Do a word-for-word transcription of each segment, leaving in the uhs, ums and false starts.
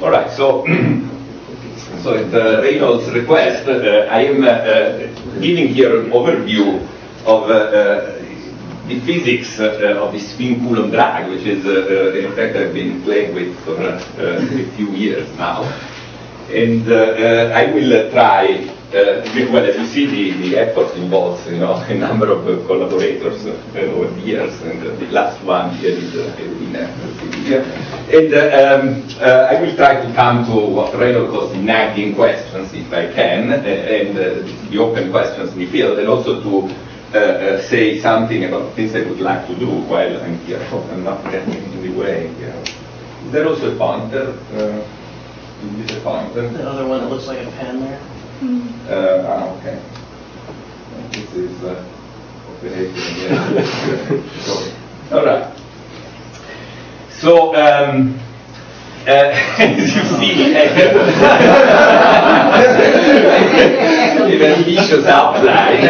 All right, so, so at uh, Reynolds' request, uh, I am uh, uh, giving here an overview of uh, uh, the physics uh, of the spin Coulomb drag, which is, uh, uh, in fact, I've been playing with for uh, a few years now. And uh, uh, I will uh, try, uh, well, as you see, the, the effort involves, you know, a number of uh, collaborators uh, over the years, and uh, the last one here is uh, Edwina. And uh, um, uh, I will try to come to what Reynolds calls the nagging questions, if I can, uh, and uh, the open questions in the field, and also to uh, uh, say something about things I would like to do while I'm here. I hope I'm not getting in the way here. Is there also a pointer? Uh, Is a pointer? The other one that looks like a pen there? Mm-hmm. uh, ah, okay. This is uh, operating here. So, all right. So, um, uh, as you see, an ambitious outline.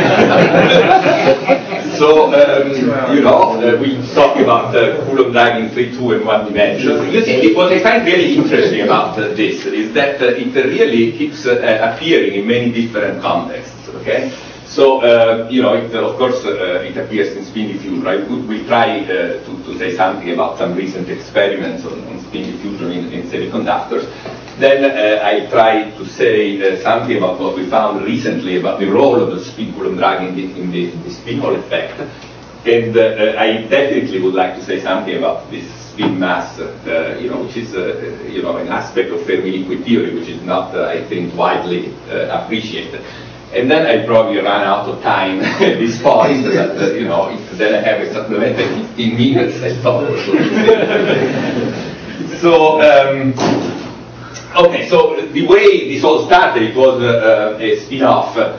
So, um, you know, uh, we talk about uh, Coulomb drag in three, two, and one dimension. You see, what I find really interesting about uh, this is that uh, it really keeps uh, appearing in many different contexts, okay? So, uh, you know, it, of course, uh, it appears in spin diffusion, right? We, we try uh, to, to say something about some recent experiments on, on spin diffusion in, in semiconductors. Then uh, I try to say uh, something about what we found recently about the role of the spin Coulomb drag in the, in the, in the spin Hall effect. And uh, I definitely would like to say something about this spin mass, uh, you know, which is, uh, you know, an aspect of Fermi liquid theory, which is not, uh, I think, widely uh, appreciated. And then I probably run out of time at this point, but, uh, you know, if then I have a supplementary fifteen minutes, I thought. So, um, okay, so the way this all started, it was uh, a spin-off of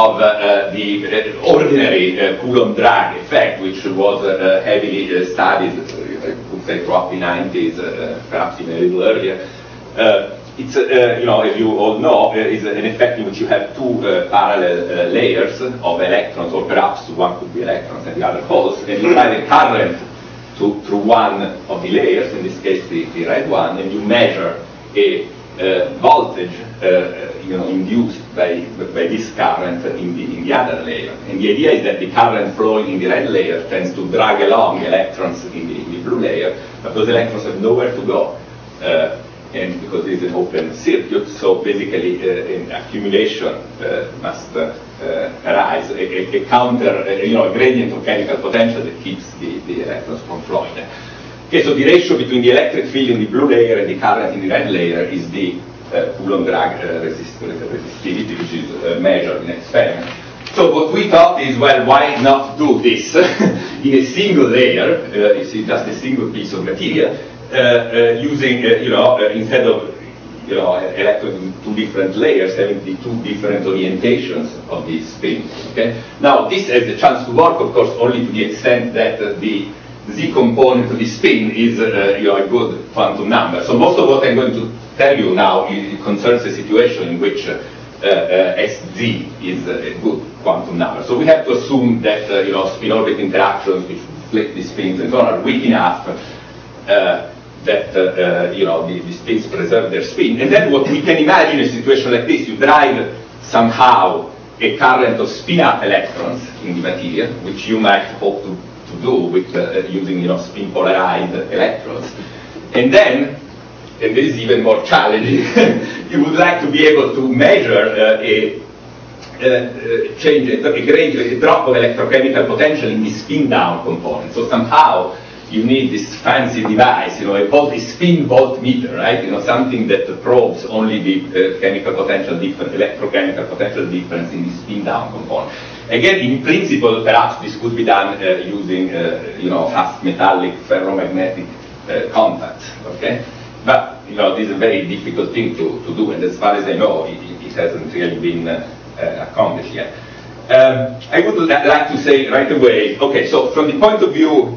uh, the uh, ordinary uh, Coulomb drag effect, which was uh, heavily uh, studied, uh, I would say, throughout the nineties, uh, perhaps even a little earlier. Uh, It's, uh, you know, as you all know, uh, is an effect in which you have two uh, parallel uh, layers of electrons, or perhaps one could be electrons and the other holes, and you apply the current to, through one of the layers, in this case the, the red one, and you measure a uh, voltage, uh, you know, induced by, by this current in the, in the other layer. And the idea is that the current flowing in the red layer tends to drag along electrons in the, in the blue layer, but those electrons have nowhere to go. Uh, And because it's an open circuit, so basically uh, an accumulation uh, must uh, uh, arise, a, a, a counter, uh, you know, a gradient of chemical potential that keeps the, the electrons from flowing. Okay, so the ratio between the electric field in the blue layer and the current in the red layer is the uh, Coulomb drag uh, resist resistivity, which is uh, measured in an experiment. So what we thought is, well, why not do this in a single layer, uh, you see, just a single piece of material, Uh, uh, using, uh, you know, uh, instead of, you know, electrons in two different layers, having the two different orientations of the spin, okay? Now, this has a chance to work, of course, only to the extent that uh, the z component of the spin is, uh, you know, a good quantum number. So most of what I'm going to tell you now it concerns a situation in which uh, uh, Sz is a good quantum number. So we have to assume that, uh, you know, spin-orbit interactions which flip the spins and so on are weak enough uh, that, uh, uh, you know, the, the spins preserve their spin. And then what we can imagine a situation like this, you drive somehow a current of spin-up electrons in the material, which you might hope to, to do with uh, using, you know, spin-polarized electrons. And then, and this is even more challenging, you would like to be able to measure uh, a Uh, uh, change, a, a, grade, a drop of electrochemical potential in the spin-down component. So somehow you need this fancy device, you know, a, volt, a spin voltmeter, right? You know, something that probes only the uh, chemical potential difference, electrochemical potential difference in the spin-down component. Again, in principle, perhaps this could be done uh, using, uh, you know, fast metallic ferromagnetic uh, contacts, okay? But, you know, this is a very difficult thing to, to do, and as far as I know, it, it hasn't really been uh, uh, accomplished yet. Um, I would like to say right away, okay, so from the point of view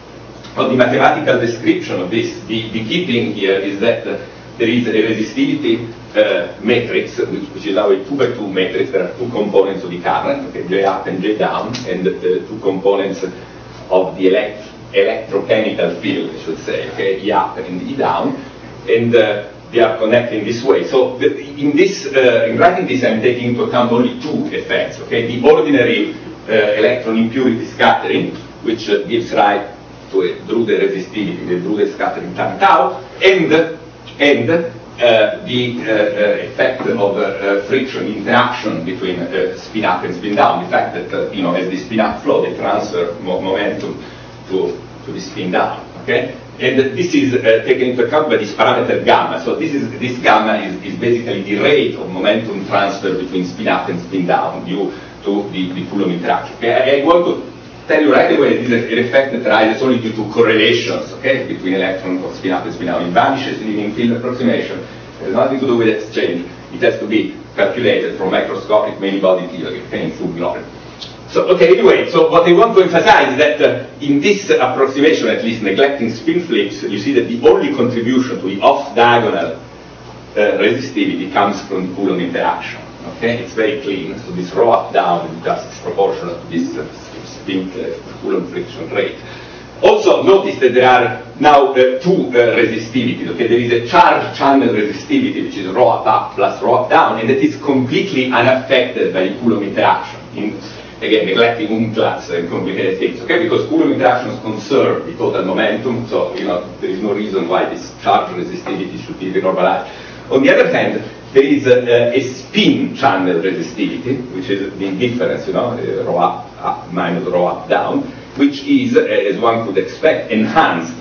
of the mathematical description of this, the, the key thing here is that uh, there is a resistivity uh, matrix, which, which is now a two by two matrix. There are two components of the current, okay, J up and J down, and the two components of the elect electrochemical field, I should say, okay, E up and E down. And uh, they are connected in this way. So the, in this, uh, in writing this, I'm taking into account only two effects. Okay, the ordinary uh, electron impurity scattering, which uh, gives rise to a Drude resistivity, the Drude scattering time tau, and and uh, the uh, uh, effect of uh, uh, friction interaction between uh, spin up and spin down. The fact that uh, you know, as the spin up flow, they transfer mo momentum to to the spin down. Okay. And this is uh, taken into account by this parameter gamma. So this is this gamma is, is basically the rate of momentum transfer between spin up and spin down due to the, the Coulomb interaction. Okay? I, I want to tell you right away this is an effect that arises only due to correlations, okay, between electrons of spin up and spin down. It vanishes in leading field approximation. It has nothing to do with exchange. It has to be calculated from microscopic many-body theory, okay, in full glory. So, okay, anyway, so what I want to emphasize is that uh, in this uh, approximation, at least neglecting spin flips, you see that the only contribution to the off-diagonal uh, resistivity comes from the Coulomb interaction. Okay, it's very clean. So this rho up down is just proportional to this uh, spin uh, Coulomb friction rate. Also, notice that there are now uh, two uh, resistivities. Okay, there is a charge channel resistivity, which is rho up up plus rho up down, and that is completely unaffected by the Coulomb interaction. In, Again, neglecting Umclass and complicated things, okay? Because Coulomb interactions conserve the total momentum, so you know there is no reason why this charge resistivity should be renormalized. On the other hand, there is a, a spin channel resistivity, which is the difference, you know, uh, rho up, up minus rho up down, which is, uh, as one could expect, enhanced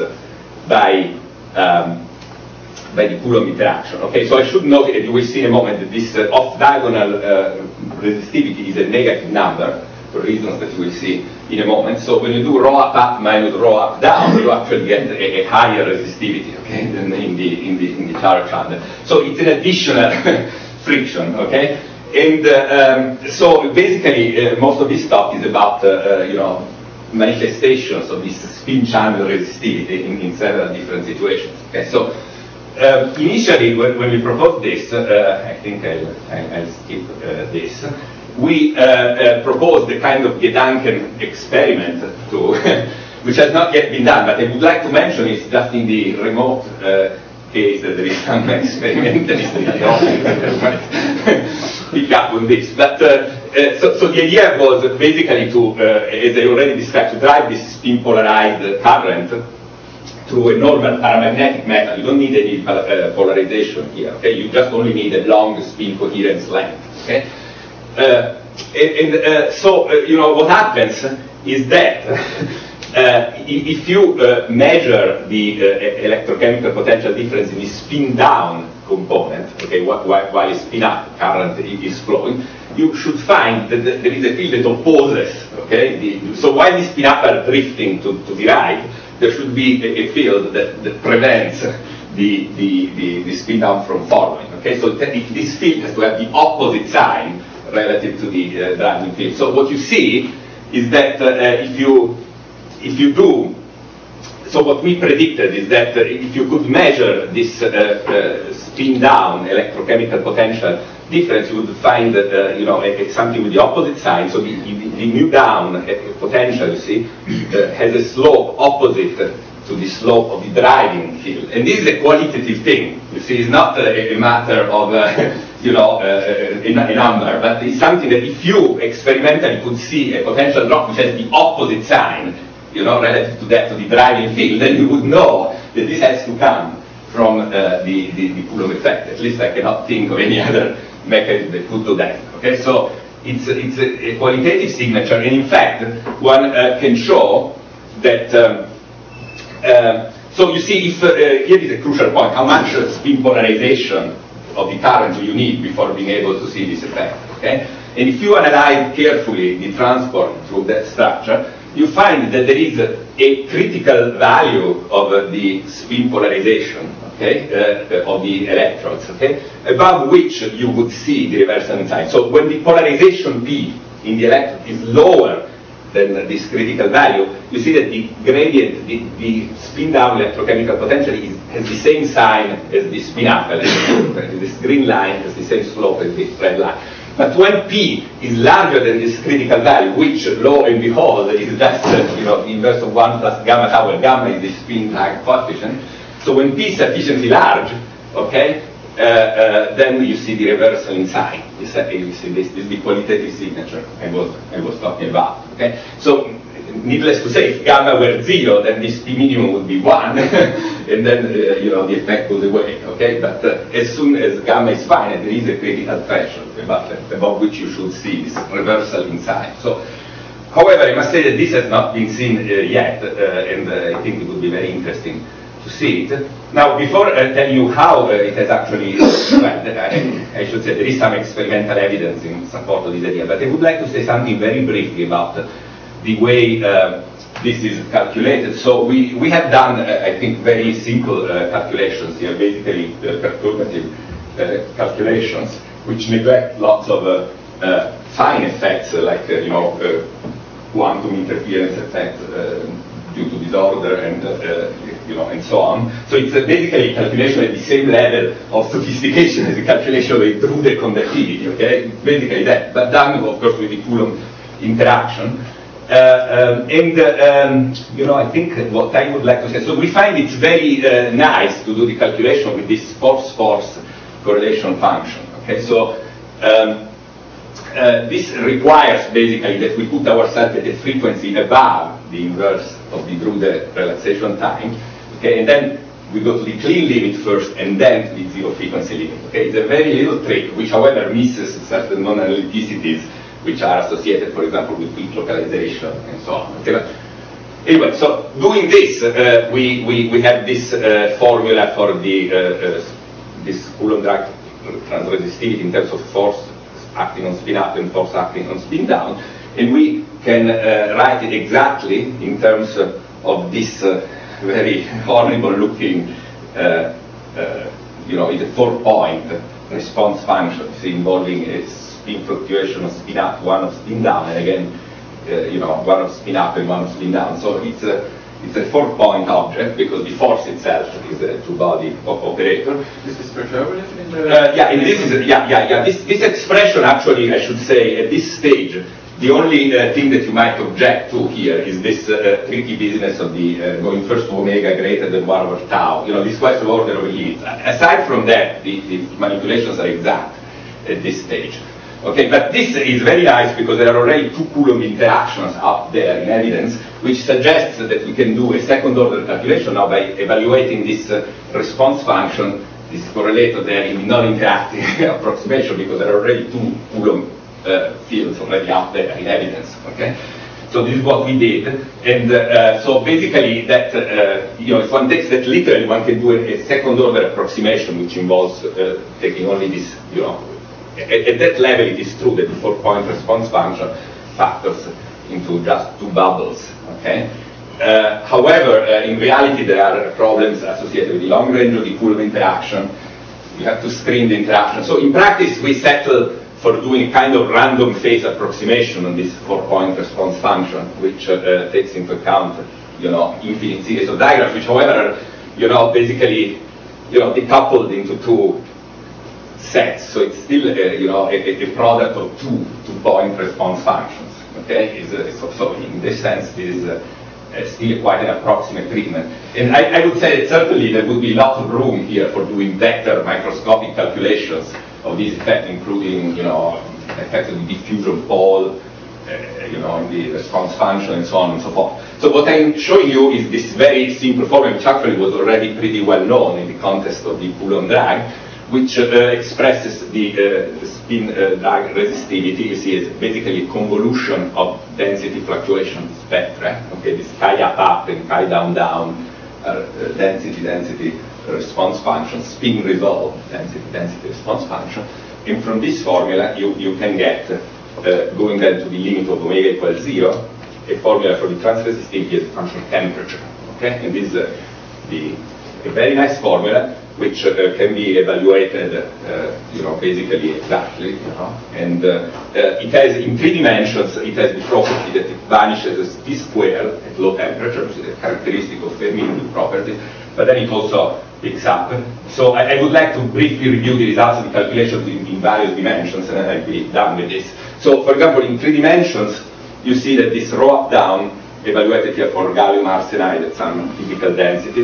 by um, by the Coulomb interaction. Okay, so I should note, and you will see in a moment, that this uh, off-diagonal uh, resistivity is a negative number, for reasons that you will see in a moment. So when you do rho up up minus rho up down, you actually get a, a higher resistivity, okay, than in the in the in the charge channel. So it's an additional friction, okay. And uh, um, so basically, uh, most of this talk is about uh, uh, you know manifestations of this spin channel resistivity in, in several different situations. Okay, so. Um, initially, when, when we proposed this, uh, I think I'll, I'll, I'll skip uh, this, we uh, uh, proposed the kind of Gedanken experiment to, which has not yet been done, but I would like to mention it's just in the remote uh, case that there is some experimentalist in the office that might pick up on this. But uh, uh, so, so the idea was basically to, uh, as I already described, to drive this spin polarized current through a normal paramagnetic metal. You don't need any uh, polarization here, okay? You just only need a long spin coherence length, okay? Uh, and and uh, so, uh, you know, what happens is that uh, if you uh, measure the uh, electrochemical potential difference in the spin down component, okay, while, while spin up current is flowing, you should find that there is a field that opposes, okay? The, so while the spin up are drifting to, to the right, there should be a, a field that, that prevents the, the, the, the spin down from following. Okay, so this field has to have the opposite sign relative to the uh, driving field. So what you see is that uh, if you if you do, so what we predicted is that uh, if you could measure this uh, uh, spin down electrochemical potential difference, you would find that uh, you know a, a something with the opposite sign. So the, the, the mu down uh, potential, you see, uh, has a slope opposite to the slope of the driving field, and this is a qualitative thing. You see, it's not a, a matter of uh, you know uh, a, a number, but it's something that if you experimentally could see a potential drop which has the opposite sign, you know, relative to that to the driving field, then you would know that this has to come from uh, the, the, the Coulomb effect. At least I cannot think of any other mechanism that could do that. Okay, so it's it's a, a qualitative signature, and in fact, one uh, can show that. Um, uh, so you see, if uh, here is a crucial point: how much uh, spin polarization of the current do you need before being able to see this effect? Okay, and if you analyze carefully the transport through that structure, you find that there is a, a critical value of uh, the spin polarization, okay, uh, of the electrodes, okay, above which you would see the reversal inside. So when the polarization P in the electrode is lower than this critical value, you see that the gradient, the, the spin down electrochemical potential is, has the same sign as the spin up electrochemical. This green line has the same slope as the red line. But when P is larger than this critical value, which, lo and behold, is just uh, you know, the inverse of one plus gamma tau, where gamma is the spin lag coefficient. So when P is sufficiently large, okay, uh, uh, then you see the reversal in sign. You see, you see this, this is the qualitative signature I was, I was talking about, okay? So, needless to say, if gamma were zero, then this P minimum would be one, and then, uh, you know, the effect goes away, okay? But uh, as soon as gamma is finite, there is a critical threshold above, above which you should see this reversal in sign. So, however, I must say that this has not been seen uh, yet, uh, and uh, I think it would be very interesting to see it. Now, before I tell you how uh, it has actually, well, I, I should say there is some experimental evidence in support of this idea, but I would like to say something very briefly about uh, the way uh, this is calculated. So we, we have done, uh, I think, very simple uh, calculations here, basically uh, perturbative uh, calculations, which neglect lots of uh, uh, fine effects, uh, like, uh, you know, uh, quantum interference effect uh, due to disorder and, uh, you know, and so on. So it's uh, basically a calculation at the same level of sophistication as a calculation of a Drude conductivity, okay? It's basically that, but done, of course, with the Coulomb interaction. Uh, um, and, uh, um, you know, I think what I would like to say, so we find it's very uh, nice to do the calculation with this force-force correlation function, okay? So, um, uh, this requires basically that we put ourselves at a frequency above the inverse of the Drude relaxation time, okay? And then we go to the clean limit first and then to the zero frequency limit, okay? It's a very little trick, which however misses certain non-analyticities which are associated, for example, with peak localization and so on. Okay, but anyway, so doing this, uh, we, we, we have this uh, formula for the uh, uh, this Coulomb drag transresistivity in terms of force acting on spin up and force acting on spin down, and we can uh, write it exactly in terms uh, of this uh, very horrible looking, uh, uh, you know, it's a four-point response function, so involving a spin fluctuation of spin up, one of spin down, and again, uh, you know, one of spin up and one of spin down. So it's a, it's a four-point object because the force itself is a two-body operator. This is perturbative in the... Uh, yeah, and this is, yeah, yeah, yeah. This, this expression actually, I should say, at this stage, the only uh, thing that you might object to here is this uh, tricky business of the uh, going first to omega greater than one over tau. You know, this question of order of limits. Aside from that, the, the manipulations are exact at this stage. Okay, but this is very nice because there are already two Coulomb interactions up there in evidence, which suggests that we can do a second order calculation now by evaluating this uh, response function, this correlator there in the non-interacting approximation, because there are already two Coulomb uh, fields already up there in evidence. Okay, so this is what we did, and uh, so basically that uh, you know, if one takes that literally, one can do a, a second order approximation, which involves uh, taking only this, you know. At, at that level, it is true that the four-point response function factors into just two bubbles, okay? Uh, however, uh, in reality, there are problems associated with the long range of the Coulomb interaction. You have to screen the interaction. So in practice, we settle for doing a kind of random phase approximation on this four-point response function, which uh, uh, takes into account, you know, infinite series of diagrams, which, however, are, you know, basically, you know, decoupled into two sets, so it's still, uh, you know, a, a product of two two-point response functions. Okay, is uh, so, so in this sense, this is uh, uh, still quite an approximate treatment. And I, I would say that certainly there would be lots of room here for doing better microscopic calculations of this effect, including, you know, effect of the diffusion pole, uh, you know, in the response function, and so on and so forth. So what I'm showing you is this very simple formula, which actually was already pretty well known in the context of the Coulomb drag, which uh, expresses the, uh, the spin uh, drag resistivity. You see, it's basically a convolution of density fluctuation spectra. Okay, this chi up up and chi down down are uh, density density response function, spin resolve density density response function. And from this formula, you you can get uh, going then to the limit of omega equals zero, a formula for the transresistivity as a function of temperature. Okay, and this is uh, the a very nice formula, which uh, can be evaluated, uh, you know, basically exactly, you know, and uh, uh, it has, in three dimensions, it has the property that it vanishes as p squared at low temperature, which is a characteristic of Fermi property, but then it also picks up. So I, I would like to briefly review the results of the calculations in, in various dimensions, and then I'll be done with this. So, for example, in three dimensions, you see that this rho up down, evaluated here for gallium arsenide at some typical densities,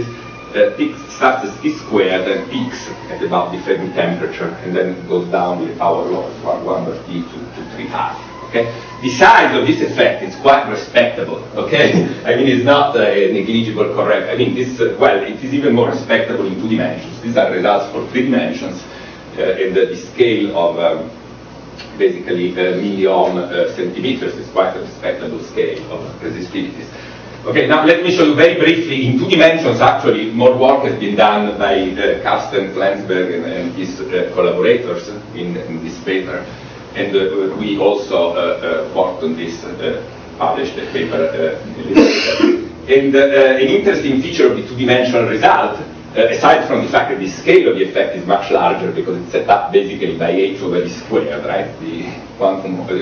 uh, peaks, starts as T squared and peaks at about the Fermi temperature, and then goes down with power laws, one, one over T to, to three half. Okay? The size of this effect is quite respectable, okay? I mean, it's not uh, a negligible correct. I mean, this, uh, well, it is even more respectable in two dimensions. These are results for three dimensions, uh, and uh, the scale of um, basically uh, million uh, centimeters is quite a respectable scale of resistivities. Okay, now let me show you very briefly, in two dimensions actually, more work has been done by uh, Carsten Flensburg and, and his uh, collaborators in, in this paper. And uh, we also uh, uh, worked on this, uh, published a paper. Uh, and uh, uh, an interesting feature of the two-dimensional result, uh, aside from the fact that the scale of the effect is much larger because it's set up basically by h over e squared, right? The quantum of, uh,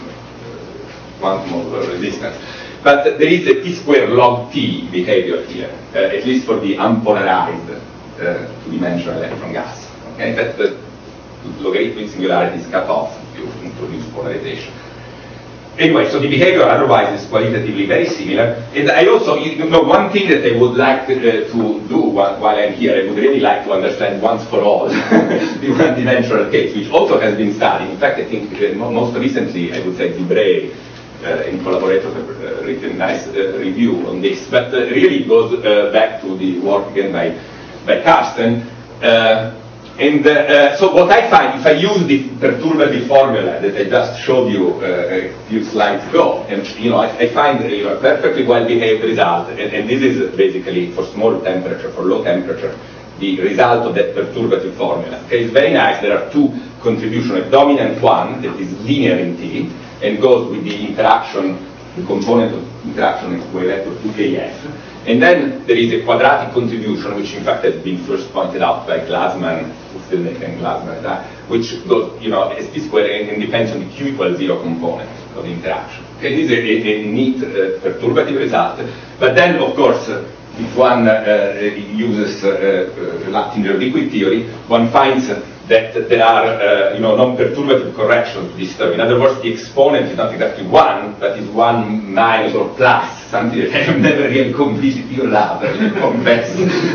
quantum of resistance. But uh, there is a t squared log t behavior here, uh, at least for the unpolarized uh, two-dimensional electron gas. Okay, that the logarithmic singularity is cut off if you introduce polarization. Anyway, so the behavior otherwise is qualitatively very similar. And I also, you know, one thing that I would like to, uh, to do while, while I'm here, I would really like to understand once for all the one-dimensional case, which also has been studied. In fact, I think uh, most recently, I would say, Debray uh, in collaborators have uh, written a nice uh, review on this. But uh, really goes uh, back to the work again by, by Carsten. Uh, And uh, uh, so what I find, if I use the perturbative formula that I just showed you uh, a few slides ago, and you know, I, I find you know, a perfectly well-behaved result, and, and this is basically for small temperature, for low temperature, the result of that perturbative formula. Okay, it's very nice. There are two contributions, a dominant one that is linear in T, and goes with the interaction, the component of interaction equivalent to K F. And then there is a quadratic contribution, which in fact has been first pointed out by Glasman, Stilnick and Glasman, uh, which goes, you know, as T squared and, and depends on the Q equals zero component of the interaction. Okay, this is a, a, a neat uh, perturbative result. But then, of course, uh, if one uh, uses uh, uh, Luttinger liquid theory, one finds uh, that there are, uh, you know, non-perturbative corrections to this term. In other words, the exponent is not exactly one, but is one minus or plus, something that I have never really completely figured out, I confess.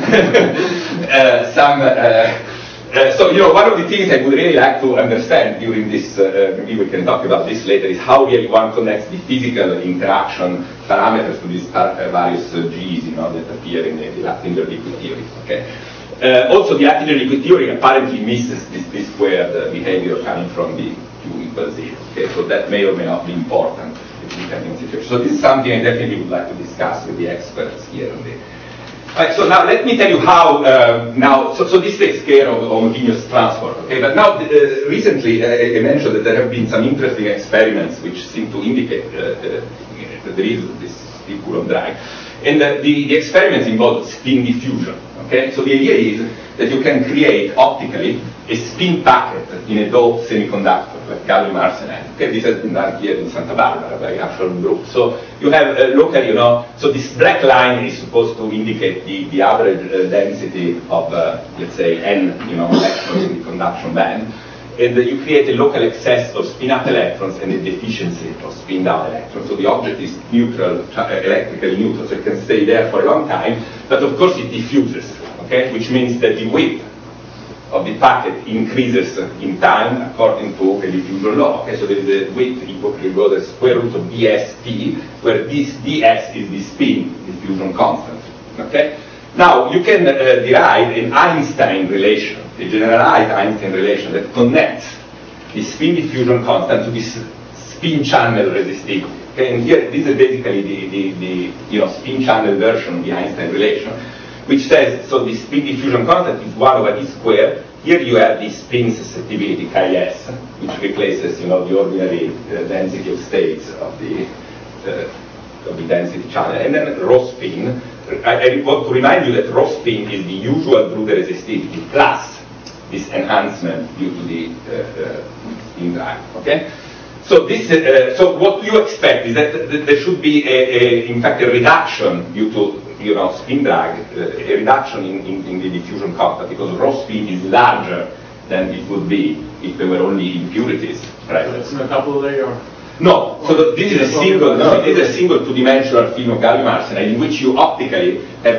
uh, some, uh, uh, so, you know, one of the things I would really like to understand during this, uh, maybe we can talk about this later, is how really one connects the physical interaction parameters to these uh, various uh, G's, you know, that appear in the, the Luttinger liquid theory. Okay. Uh, also, the Luttinger liquid theory apparently misses this, this squared uh, behavior coming from the Q equals zero. Okay, so that may or may not be important. So this is something I definitely would like to discuss with the experts here on the. Right, so now let me tell you how uh, now. So, so this takes care of homogeneous transport. Okay, but now uh, recently uh, I mentioned that there have been some interesting experiments which seem to indicate uh, uh, that there is this Coulomb drag, and uh, the, the experiments involve spin diffusion. Okay, so the idea is that you can create optically a spin packet in a doped semiconductor, like gallium arsenide. Okay, this has been done here in Santa Barbara by Ashton Group. So you have uh, locally, you know, so this black line is supposed to indicate the, the average uh, density of, uh, let's say, n, you know, electrons in the conduction band. And uh, you create a local excess of spin-up electrons and a deficiency of spin-down electrons. So the object is neutral, uh, electrically neutral, so it can stay there for a long time, but of course it diffuses, okay? Which means that the width of the packet increases in time according to a diffusion law. Okay, so there is a width equal to the square root of dst, where this ds is the spin diffusion constant. Okay? Now, you can uh, derive an Einstein relation, a generalized Einstein relation that connects the spin diffusion constant to this spin channel resistivity. Okay, and here, this is basically the, the, the you know, spin channel version of the Einstein relation, which says, so the spin diffusion constant is one over e squared. Here you have the spin susceptibility, Ks, which replaces, you know, the ordinary uh, density of states of the, uh, of the density channel. And then rho spin. I, I want to remind you that rho spin is the usual Drude resistivity plus this enhancement due to the uh, uh, spin drag. Okay? So this, uh, so what you expect is that th there should be, a, a, in fact, a reduction due to, you know, spin drag, uh, a reduction in, in, in the diffusion constant, because rho spin is larger than it would be if there were only impurities present. It's in a couple of layer. No, so the, this is a single, no, this is a single two-dimensional film of gallium arsenide in which you optically have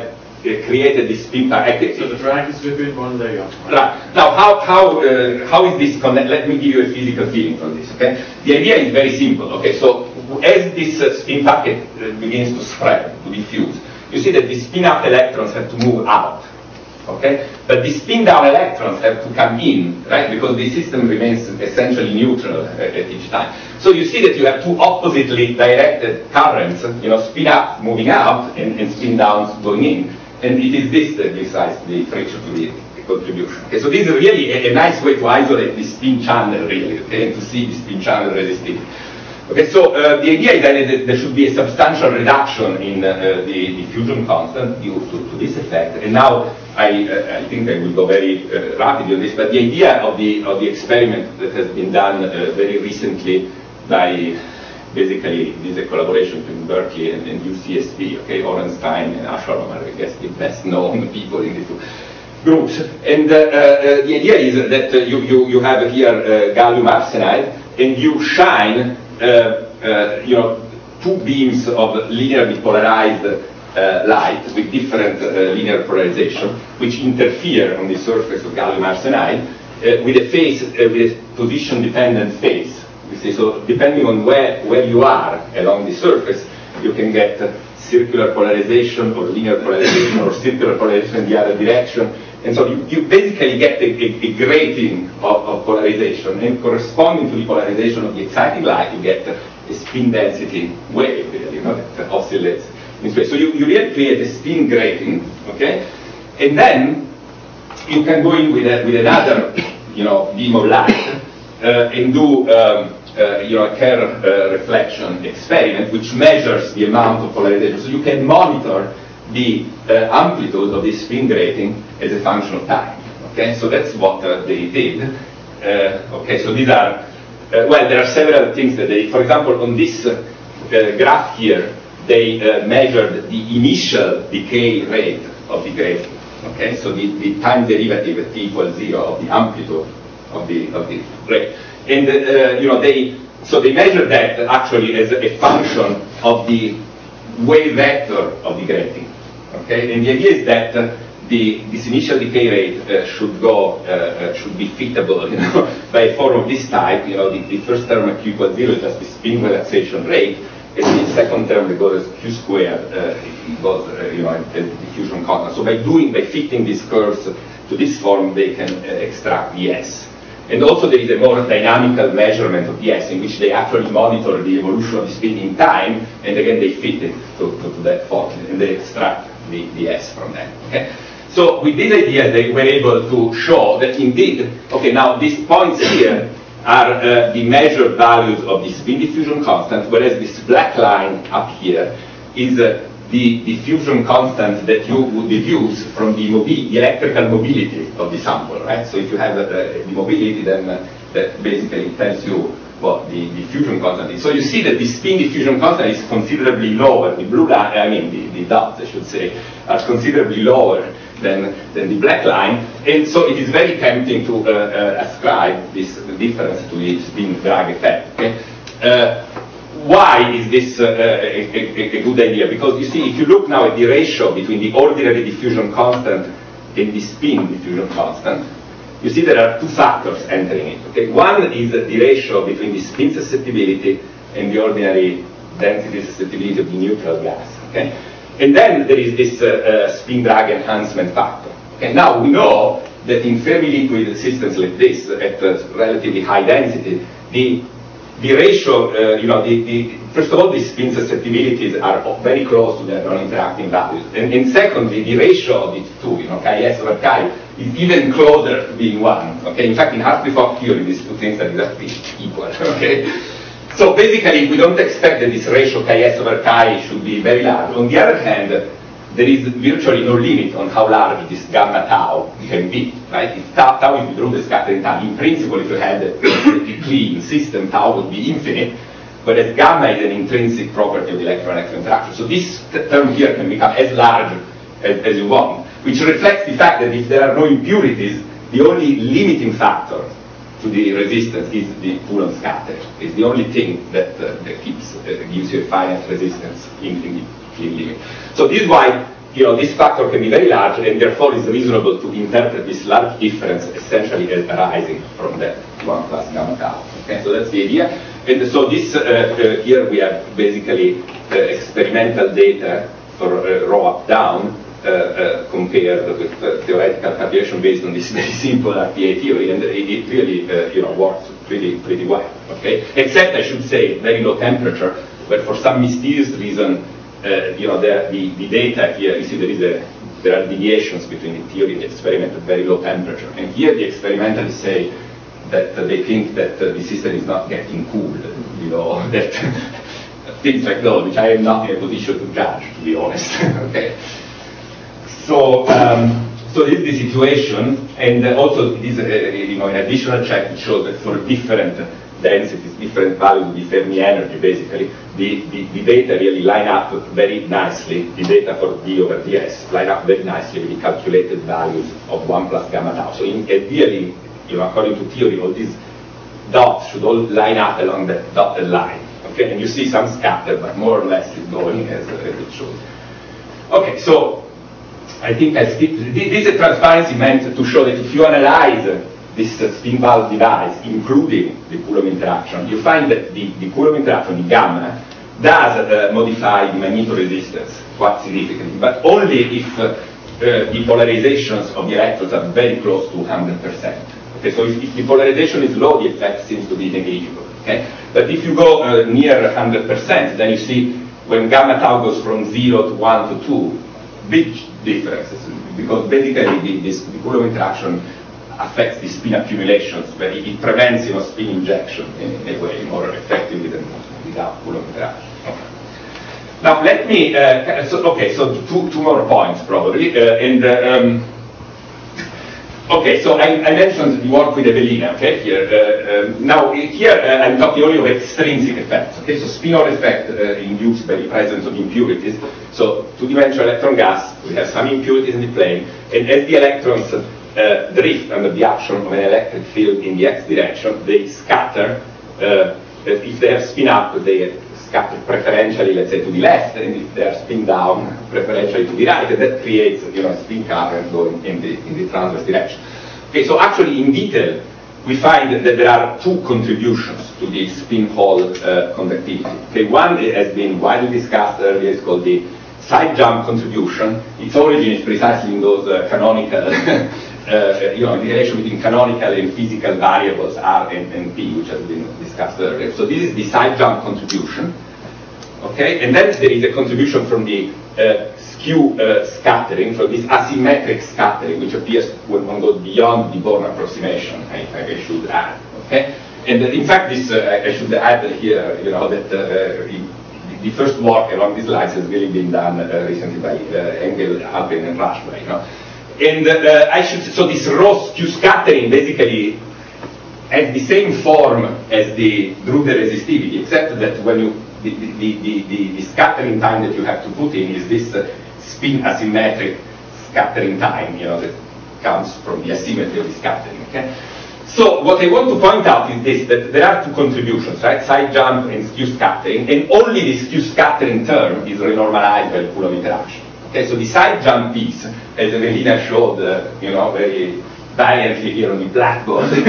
created this spin packet. So the drag is vivid, one there you go. Right. Now, how, how, uh, how is this connected? Let me give you a physical feeling from this, okay? The idea is very simple, okay? So, as this uh, spin packet uh, begins to spread, to diffuse, you see that the spin-up electrons have to move out, okay? But the spin-down electrons have to come in, right? Because the system remains essentially neutral at, at each time. So you see that you have two oppositely directed currents, you know, spin-up moving out and, and spin-downs going in. And it is this that gives rise to the friction to the, the contribution. Okay, so this is really a, a nice way to isolate the spin channel, really, okay, and to see the spin channel resistivity. Okay, so uh, the idea is that there should be a substantial reduction in uh, the diffusion constant due to, to this effect. And now I, uh, I think I will go very uh, rapidly on this, but the idea of the of the experiment that has been done uh, very recently by basically this is a collaboration between Berkeley and, and U C S B, okay, Orenstein and Asherom are, I guess, the best known people in these two groups. And uh, uh, the idea is that uh, you, you, you have here uh, gallium arsenide, and you shine uh, uh, you know, two beams of linearly polarized uh, light with different uh, linear polarization, which interfere on the surface of gallium arsenide uh, with a phase, uh, with a position-dependent phase. You see, so depending on where, where you are along the surface, you can get uh, circular polarization or linear polarization or circular polarization in the other direction. And so you, you basically get a, a, a grating of, of polarization, and corresponding to the polarization of the exciting light, you get a, a spin density wave, you know, that oscillates in space. So you, you really create a spin grating, okay? And then you can go in with, a, with another, you know, beam of light uh, and do um, uh, you know, a Kerr uh, reflection experiment, which measures the amount of polarization. So you can monitor the uh, amplitude of this spin grating as a function of time. Okay, so that's what uh, they did. Uh, okay, so these are, uh, well, there are several things that they, for example, on this uh, graph here, they uh, measured the initial decay rate of the grating. Okay, so the, the time derivative at t equals zero of the amplitude of the of the rate, and uh, you know they so they measured that actually as a function of the wave vector of the grating. Okay, and the idea is that uh, the this initial decay rate uh, should go uh, uh, should be fitable, you know, by a form of this type. You know, the, the first term at q equals zero is just the spin relaxation rate, and the second term that goes as q squared uh, it goes uh, you know as the diffusion constant. So by doing by fitting these curves to this form, they can uh, extract the S. And also there is a more dynamical measurement of the S, in which they actually monitor the evolution of the spin in time, and again they fit it to, to, to that form, and they extract the, the S from that. Okay? So with this idea, they were able to show that indeed, okay, now these points here are uh, the measured values of the spin diffusion constant, whereas this black line up here is uh, the diffusion constant that you would deduce from the, the electrical mobility of the sample, right? So if you have uh, the mobility, then uh, that basically tells you what the diffusion constant is. So you see that the spin diffusion constant is considerably lower. The blue line, I mean the, the dots, I should say, are considerably lower than, than the black line. And so it is very tempting to uh, uh, ascribe this difference to the spin drag effect. Okay? Uh, Why is this uh, a, a, a good idea? Because you see, if you look now at the ratio between the ordinary diffusion constant and the spin diffusion constant, you see there are two factors entering it. Okay? One is the ratio between the spin susceptibility and the ordinary density susceptibility of the neutral gas. Okay? And then there is this uh, uh, spin drag enhancement factor. Okay? Now we know that in Fermi-liquid systems like this, at uh, relatively high density, the The ratio, uh, you know, the, the, first of all, the spin susceptibilities are very close to their non-interacting values. And, and secondly, the ratio of these two, you know, Ks over chi, is even closer to being one. Okay, in fact, in Hartree-Fock theory, these two things are exactly equal. Okay, so basically, we don't expect that this ratio Ks over chi should be very large. On the other hand, there is virtually no limit on how large this gamma tau can be, right? If tau, tau is the Drude scattering time. In principle, if you had a clean system, tau would be infinite, whereas gamma is an intrinsic property of the electron-electron interaction. So this term here can become as large as, as you want, which reflects the fact that if there are no impurities, the only limiting factor to the resistance is the Coulomb scattering. It's the only thing that, uh, that keeps, uh, gives you a finite resistance in, in the clean limit. So this is why you know, this factor can be very large, and therefore it's reasonable to interpret this large difference essentially as arising from that one plus gamma tau. Okay, so that's the idea. And so this, uh, uh, here we have basically uh, experimental data for uh, rho up down, uh, uh, compared with uh, theoretical calculation based on this very simple R T A theory, and it, it really, uh, you know, works pretty, pretty well, okay? Except, I should say, very low temperature, but for some mysterious reason, Uh, you know, the, the, the data here, you see there is a, there are deviations between the theory and the experiment at very low temperature. And here the experimentalists say that uh, they think that uh, the system is not getting cooled, you know, that things like those, which I am not in a position to judge, to be honest. Okay. So, um, so this is the situation, and uh, also this, uh, you know, an additional check that shows that for different densities, different values of the Fermi energy, basically, the, the, the data really line up very nicely, the data for D over ds line up very nicely with the calculated values of one plus gamma tau. So in, ideally, you know, according to theory, all these dots should all line up along the dotted line. Okay, and you see some scatter, but more or less it's going as, as it should. Okay, so I think I skipped, this is transparency meant to show that if you analyze this uh, spin valve device, including the Coulomb interaction, you find that the, the Coulomb interaction, the gamma, does uh, modify the magnetoresistance quite significantly, but only if uh, uh, the polarizations of the electrons are very close to one hundred percent. Okay, so if, if the polarization is low, the effect seems to be negligible. Okay, but if you go uh, near one hundred percent, then you see when gamma tau goes from zero to one to two, big differences, because basically the, this, the Coulomb interaction affects the spin accumulations, but it, it prevents, you know, spin injection in, in a way more effectively than without Coulomb interaction. Okay. Now let me, uh, so, okay, so two, two more points probably, uh, and uh, um, okay, so I, I mentioned the work with Evelina, okay, here. Uh, um, now here uh, I'm talking only of extrinsic effects, okay, so spin-Hall effect uh, induced by the presence of impurities. So two-dimensional electron gas, we have some impurities in the plane, and as the electrons uh, drift under the action of an electric field in the x direction, they scatter. Uh, if they have spin up, they scatter preferentially, let's say, to the left, and if they are spin down, preferentially to the right, and that creates, you know, a spin current going in the in the transverse direction. Okay, so actually, in detail, we find that there are two contributions to the spin-Hall uh, conductivity. Okay, one has been widely discussed earlier, it's called the side jump contribution. Its origin is precisely in those uh, canonical, uh, you know, the relation between canonical and physical variables R and, and P, which has been discussed earlier. So this is the side jump contribution. Okay, and then there is a contribution from the uh, skew uh, scattering, from this asymmetric scattering, which appears when one goes beyond the Born approximation, I, I should add. Okay, and uh, in fact, this uh, I should add here, you know, that uh, the first work along these lines has really been done uh, recently by uh, Engel, Halpern, and Rashba, you know. And uh, I should, so this rho skew scattering basically has the same form as the Drude resistivity, except that when you, the, the, the, the, the scattering time that you have to put in is this uh, spin asymmetric scattering time, you know, that comes from the asymmetry of the scattering, okay? So what I want to point out is this, that there are two contributions, right? Side jump and skew scattering, and only the skew scattering term is renormalized by the Coulomb interaction. Okay, so the side jump piece, as Evelina showed, uh, you know, very valiantly here on the blackboard, uh,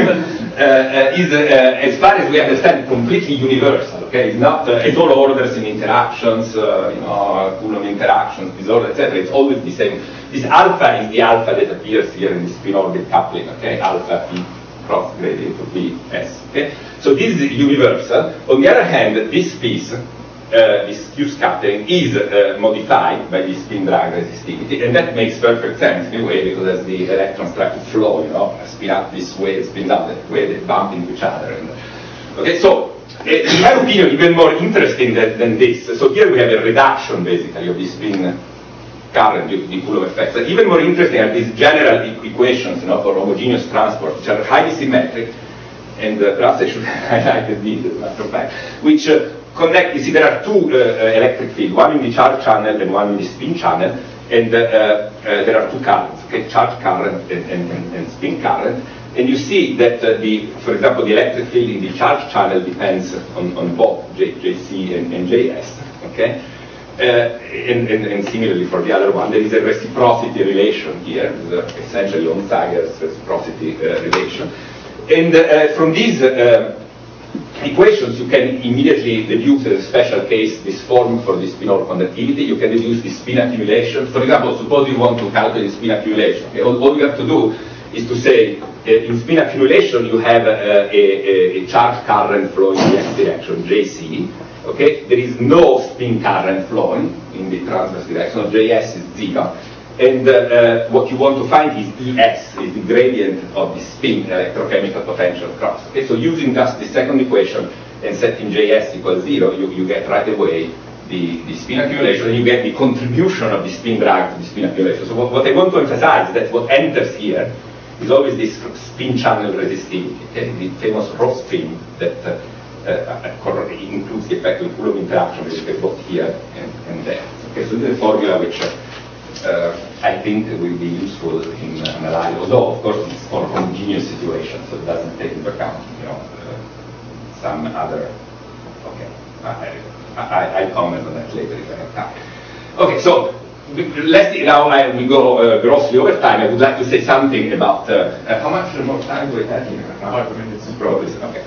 uh, is, uh, as far as we understand, completely universal. Okay, it's not uh, at all orders in interactions, uh, you know, Coulomb interactions, disorder, et cetera. It's always the same. This alpha is the alpha that appears here in the spin orbit coupling. Okay, alpha P cross gradient of B S. Okay, so this is universal. On the other hand, this piece, uh, this skew scattering, is uh, modified by the spin drag resistivity, and that makes perfect sense in a way, because as the electrons try to flow, you know, spin up this way, spin down that way, they bump into each other. And, okay, so uh, in my opinion, even more interesting than, than this. So here we have a reduction, basically, of the spin current due to the Coulomb effect. So even more interesting are these general e equations, you know, for homogeneous transport, which are highly symmetric, and uh, perhaps I should highlight the matter of fact, which uh, connect. You see, there are two uh, electric fields, one in the charge channel and one in the spin channel, and uh, uh, there are two currents, okay, charge current and, and, and, and spin current. And you see that uh, the, for example, the electric field in the charge channel depends on, on both J, JC and, and J S, okay. uh, and, and, and similarly for the other one, there is a reciprocity relation here, essentially Onsager's reciprocity uh, relation. And uh, from these uh, equations, you can immediately deduce as a special case this form for the spin-over conductivity. You can deduce the spin accumulation. For example, suppose you want to calculate spin accumulation. Okay? All, all you have to do is to say, uh, in spin accumulation, you have uh, a, a charge current flowing in the x direction, J C. Okay? There is no spin current flowing in the transverse direction, so J S is zero. And uh, uh, what you want to find is E S, is the gradient of the spin electrochemical potential cross. Okay? So using just the second equation and setting J S equals zero, you, you get right away the, the spin accumulation, and you get the contribution of the spin drag to the spin accumulation. So what, what I want to emphasize is that what enters here is always this spin channel resistivity, okay? The famous rho spin that uh, uh, includes the effect of Coulomb interaction, which is both here and, and there. Okay, so this is a formula which uh, uh, I think will be useful in uh, analyzing, although of course it's for homogeneous situations, so it doesn't take into account, you know, uh, some other. Okay, I, I, I'll comment on that later if I have time. Okay, so. Let's see, now I will go uh, grossly over time. I would like to say something about, uh, uh, how much more time do we have here? Five minutes. Probably, okay.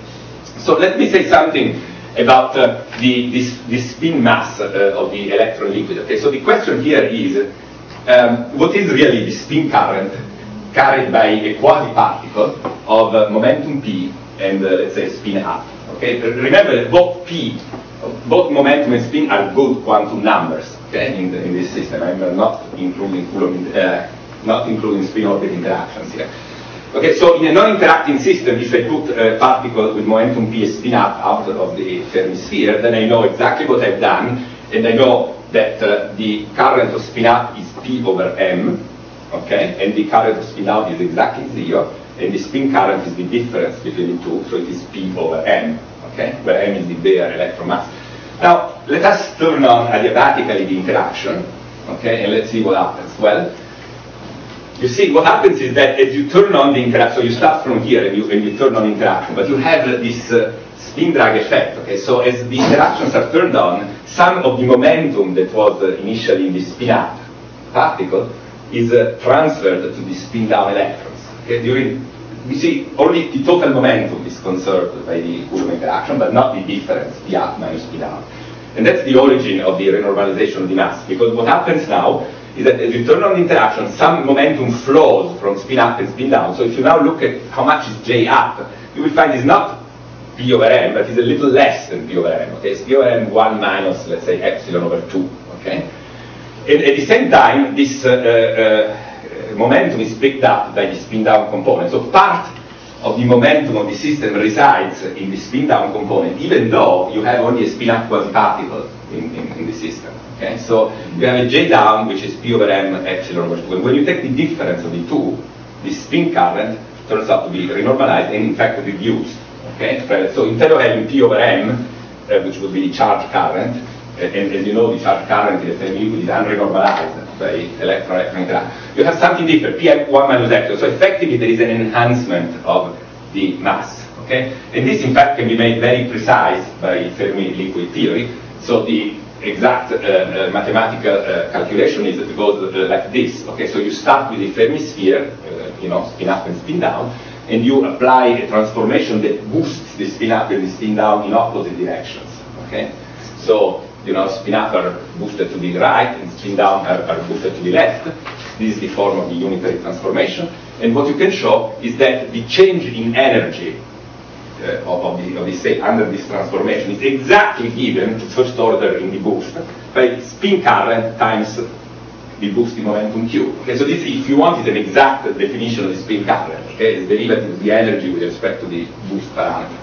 So let me say something about uh, the, this, this spin mass uh, of the electron liquid. Okay, so the question here is, um, what is really the spin current carried by a quasi-particle of uh, momentum p and, uh, let's say, spin up? Okay, remember that both p, both momentum and spin are good quantum numbers. Okay, in, the, in this system, I'm not including Coulomb, uh, not including spin-orbit interactions here. Okay, so in a non-interacting system, if I put a particle with momentum p spin up out of the Fermi sphere, then I know exactly what I've done, and I know that uh, the current of spin up is p over m, okay, and the current of spin out is exactly zero, and the spin current is the difference between the two, so it is p over m, okay, where m is the bare electron mass. Now, let us turn on adiabatically the interaction, okay, and let's see what happens. Well, you see, what happens is that as you turn on the interaction, so you start from here and you, and you turn on interaction, but you have uh, this uh, spin drag effect, okay, so as the interactions are turned on, some of the momentum that was uh, initially in the spin up particle is uh, transferred to the spin down electrons, okay, during, we see only the total momentum is conserved by the Coulomb interaction, but not the difference, the up minus p down. And that's the origin of the renormalization of the mass, because what happens now is that as you turn on the interaction, some momentum flows from spin up and spin down. So if you now look at how much is J up, you will find it's not P over M, but it's a little less than P over M. Okay, it's P over M one minus, let's say, epsilon over two. Okay, and at the same time, this uh, uh, momentum is picked up by the spin down component. So part of the momentum of the system resides in the spin down component, even though you have only a spin up quasi-particle in, in, in the system. Okay, so you have a J down, which is P over M epsilon over two. And when you take the difference of the two, the spin current turns out to be renormalized and in fact reduced. Okay, so instead of having P over M, uh, which would be the charge current, and, and as you know, the charge current in the Fermi liquid is unrenormalized by electron-electron interaction. You have something different, P M one minus epsilon. So effectively, there is an enhancement of the mass. Okay, and this in fact can be made very precise by Fermi liquid theory. So the exact uh, uh, mathematical uh, calculation is it goes uh, like this. Okay, so you start with the Fermi sphere, uh, you know, spin up and spin down, and you apply a transformation that boosts the spin up and the spin down in opposite directions. Okay, so you know, spin up are boosted to the right and spin down are, are boosted to the left. This is the form of the unitary transformation. And what you can show is that the change in energy uh, of, of, the, of the state under this transformation is exactly given, first order in the boost, by spin current times the boosting momentum Q. Okay, so this, if you want, is an exact definition of the spin current. Okay, it's derivative of the energy with respect to the boost parameter.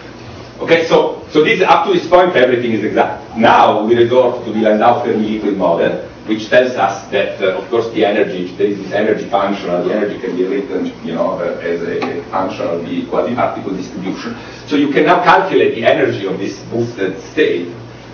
Okay, so, so this, up to this point, everything is exact. Now we resort to the Landau-Fermi liquid model, which tells us that, uh, of course, the energy, there is this energy functional, the energy can be written, you know, uh, as a function of the quasi-particle distribution. So you can now calculate the energy of this boosted state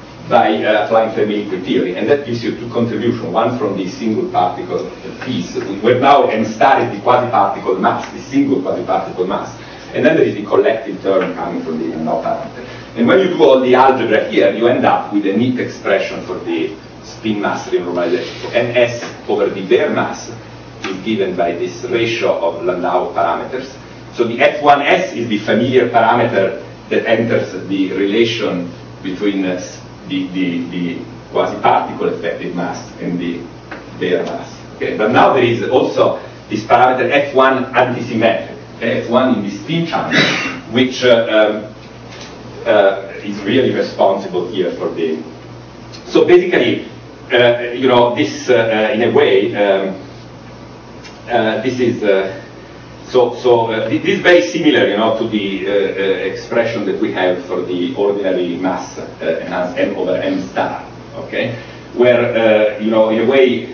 by uh, applying Fermi liquid theory, and that gives you two contributions, one from the single particle piece, where now M star is the quasi-particle mass, the single quasi-particle mass. And then there is the collective term coming from the Landau parameter. And when you do all the algebra here, you end up with a neat expression for the spin mass renormalization. So ms over the bare mass is given by this ratio of Landau parameters. So the F one S is the familiar parameter that enters the relation between uh, the, the, the quasi-particle effective mass and the bare mass. Okay? But now there is also this parameter F one antisymmetric, okay? F one in the spin channel, which uh, um, uh, is really responsible here for the. So basically, uh, you know, this uh, uh, in a way, um, uh, this is. Uh, So, so uh, this is very similar, you know, to the uh, uh, expression that we have for the ordinary mass uh, enhanced M over M star, okay? Where, uh, you know, in a way,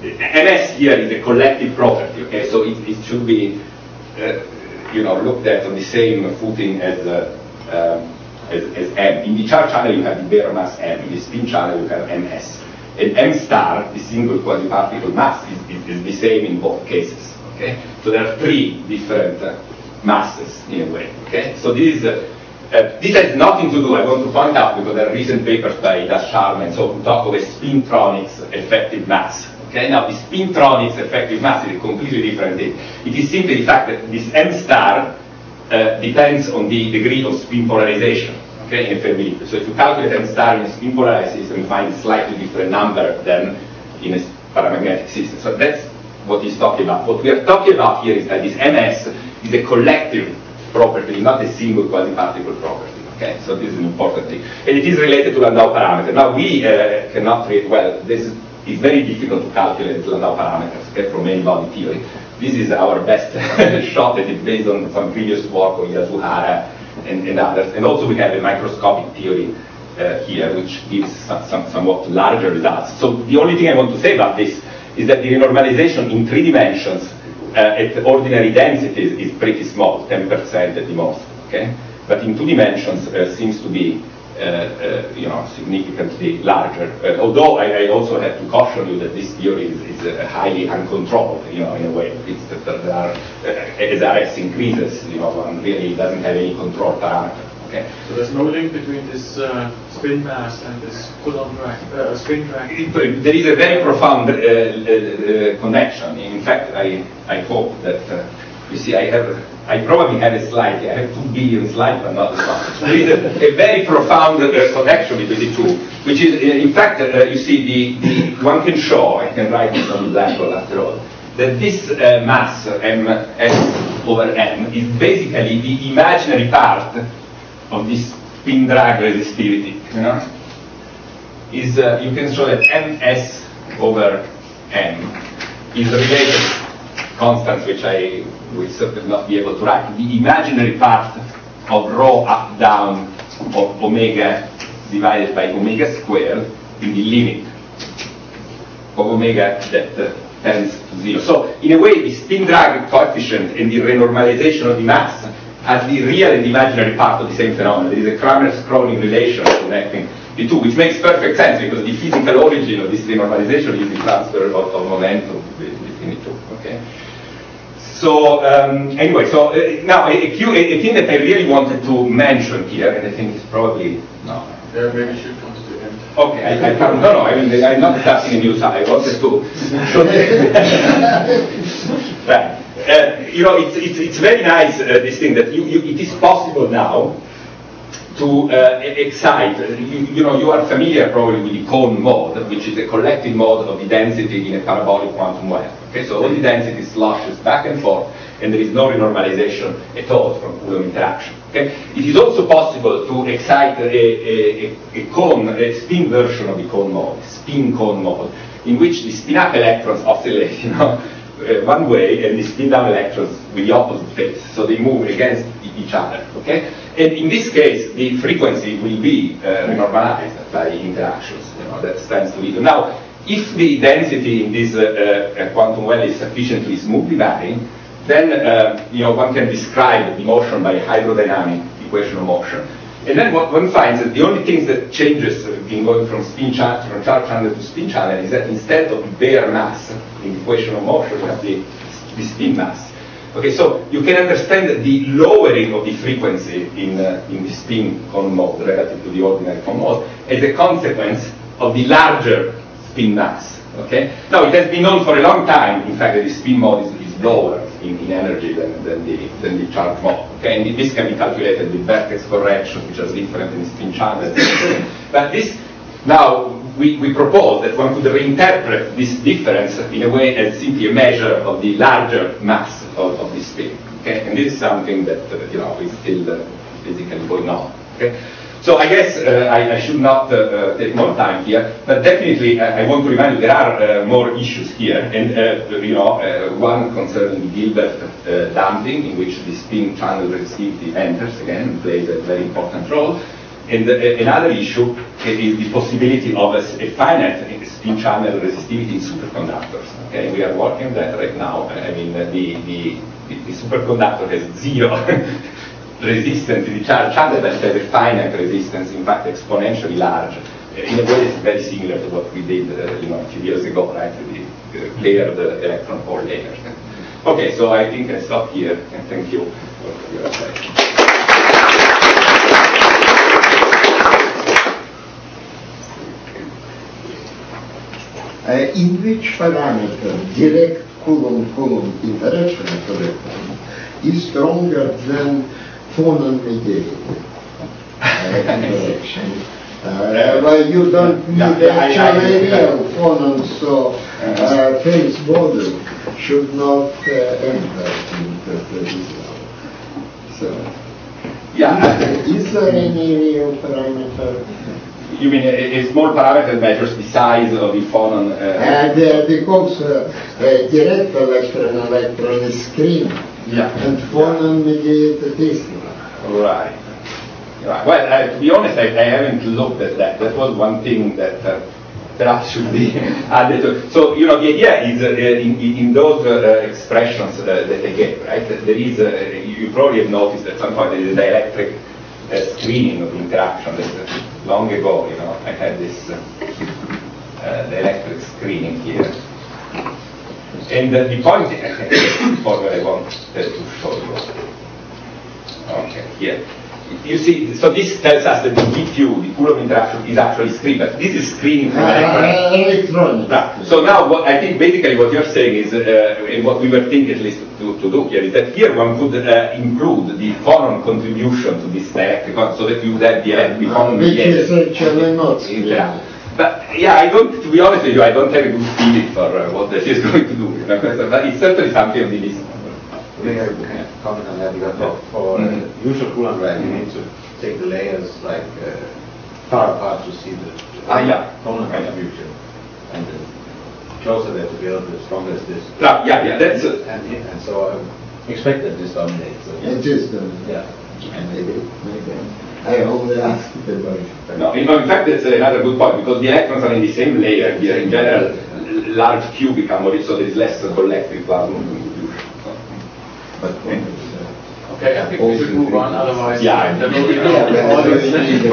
Ms here is a collective property, okay? So it, it should be, uh, you know, looked at on the same footing as, uh, um, as, as M. In the charge channel, you have the bare mass M. In the spin channel, you have Ms. And M star, the single quasi-particle mass, is, is, is the same in both cases. Okay? So there are three different uh, masses in a way. Okay? So this is uh, uh, this has nothing to do. I want to point out because there are recent papers by Das Sharma and so who talk of a spintronics effective mass. Okay? Now the spintronics effective mass is a completely different thing. It is simply the fact that this M star uh, depends on the degree of spin polarization. Okay? In a fermilite. So if you calculate M star in a spin polarized system, you find a slightly different number than in a paramagnetic system. So that's what he's talking about. What we are talking about here is that this Ms is a collective property, not a single quasi-particle property. Okay, so this is an important thing, and it is related to Landau parameter. Now we uh, cannot read well. This is very difficult to calculate Landau parameters, okay, from any body theory. This is our best shot at it based on some previous work of Yasuhara and, and others, and also we have a microscopic theory uh, here, which gives some, some somewhat larger results. So the only thing I want to say about this is that the renormalization in three dimensions uh, at ordinary densities is pretty small, ten percent at the most, okay? But in two dimensions uh, seems to be, uh, uh, you know, significantly larger. Uh, although I, I also have to caution you that this theory is, is uh, highly uncontrolled, you know, in a way. It's that there are, uh, as R S increases, you know, one really doesn't have any control parameter. Okay. So there's no link between this uh, spin mass and this Coulomb drag, uh, spin drag? There is a very profound uh, uh, uh, connection. In fact, I, I hope that, uh, you see, I have, I probably have a slide here. I have two billion slides, but not this one. There is a, a very profound uh, connection between the two, which is, uh, in fact, uh, you see, the, the, one can show, I can write this on the blackboard after all, that this uh, mass, M S over M, is basically the imaginary part of this spin drag resistivity, you know, is uh, you can show that Ms over M is related constants, which I will certainly not be able to write. The imaginary part of rho up down of omega divided by omega squared in the limit of omega that uh, tends to zero. So in a way, the spin drag coefficient and the renormalization of the mass as the real and imaginary part of the same phenomenon. There is a Kramers-Kronig relation connecting the two, which makes perfect sense because the physical origin of this renormalization is the transfer of, of momentum between the two. Okay. So um, anyway, so uh, now a, a, a thing that I really wanted to mention here, and I think it's probably no. Yeah, maybe should come to the end. Okay, I, I can't, no, no, I mean, I'm not starting a new side. I wanted to show right. Uh, you know, it's, it's, it's very nice, uh, this thing, that you, you, it is possible now to uh, excite, uh, you, you know, you are familiar probably with the cone mode, which is a collective mode of the density in a parabolic quantum web. Okay, so all the density sloshes back and forth, and there is no renormalization at all from Coulomb interaction. Okay? It is also possible to excite a, a, a, a cone, a spin version of the cone mode, spin cone mode, in which the spin up electrons oscillate, you know, Uh, one way, and the spin down electrons with the opposite phase, so they move against each other. Okay, and in this case, the frequency will be uh, renormalized by interactions. You know, that stands to reason. Now, if the density in this uh, uh, quantum well is sufficiently smoothly varying, then uh, you know one can describe the motion by a hydrodynamic equation of motion. And then what one finds that the only things that changes in going from spin channel from charge channel to spin channel is that instead of bare mass in the equation of motion, we have the, the spin mass. Okay, so you can understand the lowering of the frequency in, uh, in the spin cone mode relative to the ordinary cone mode as a consequence of the larger spin mass. Okay? Now, it has been known for a long time, in fact, that the spin mode is, is lower in, in energy than, than, the, than the charge mode. Okay? And this can be calculated with vertex corrections, which are different in the spin channels. But this, now, we, we propose that one could reinterpret this difference in a way as simply a measure of the larger mass of, of the spin. Okay? And this is something that, uh, you know, is still uh, basically going on. Okay? So I guess uh, I, I should not uh, uh, take more time here, but definitely uh, I want to remind you there are uh, more issues here, and uh, you know, uh, one concerning Gilbert uh, damping, in which the spin channel resistivity enters again and plays a very important role, and uh, another issue is the possibility of a, a finite spin channel resistivity in superconductors. Okay, we are working on that right now. I mean, uh, the, the, the superconductor has zero resistance in the charge channel, but it has a finite resistance, in fact exponentially large, uh, in a way that's very similar to what we did uh, you know, a few years ago, right, with the uh, layered uh, electron hole layers. Okay, so I think I stop here, and thank you for your attention. Uh, in which parameter direct Coulomb-Coulomb interaction of electron is stronger than phonon-mediated uh, interaction? Uh, well, you don't need yeah, yeah, actually I, I, real phonons, so uh, phase body should not uh, enter into the result. So, yeah, is there any real parameter? You mean a, a small parameter that measures the size of the phonon? Uh, and uh, because uh, uh, direct electron-electron is screened, yeah. and phonon-mediated is not. Right. Right. Well, uh, to be honest, I, I haven't looked at that. That was one thing that uh, perhaps should be added to. So, you know, the idea is uh, in, in those uh, expressions uh, that I gave, right, that there is, uh, you probably have noticed at some point there is a dielectric uh, screening of the interaction. That, uh, long ago, you know, I had this uh, uh, dielectric screening here. And uh, the point is, for what I want uh, to show you. Okay, here. You see, so this tells us that the D Q, the Coulomb interaction, is actually screened, but this is screening from uh, electrons. Right. So now, what I think basically what you're saying is, uh, and what we were thinking at least to, to do here, is that here one could uh, include the phonon contribution to this dielectric, so that you would have the electric phonon Which is actually not screened. But yeah, I don't, to be honest with you, I don't have a good feeling for uh, what this is going to do. You know, but it's certainly something on the list. May I comment on that? Because for, for mm-hmm. uh, usual Coulomb drag, you need to take the layers like uh, far apart to see the ah, yeah. phonon contribution, and the closer they're together, the stronger is this. Yeah, yeah, yeah. That's uh, and, and so I expect that this dominates. So it is dominates. Yeah. And maybe, maybe. I only asked about it. No, in, in fact, that's another good point, because the electrons are in the same layer here. In general, large Q become more, so there is less collective plasma contribution. But okay, I think we should move on, otherwise yeah, there will be no audience.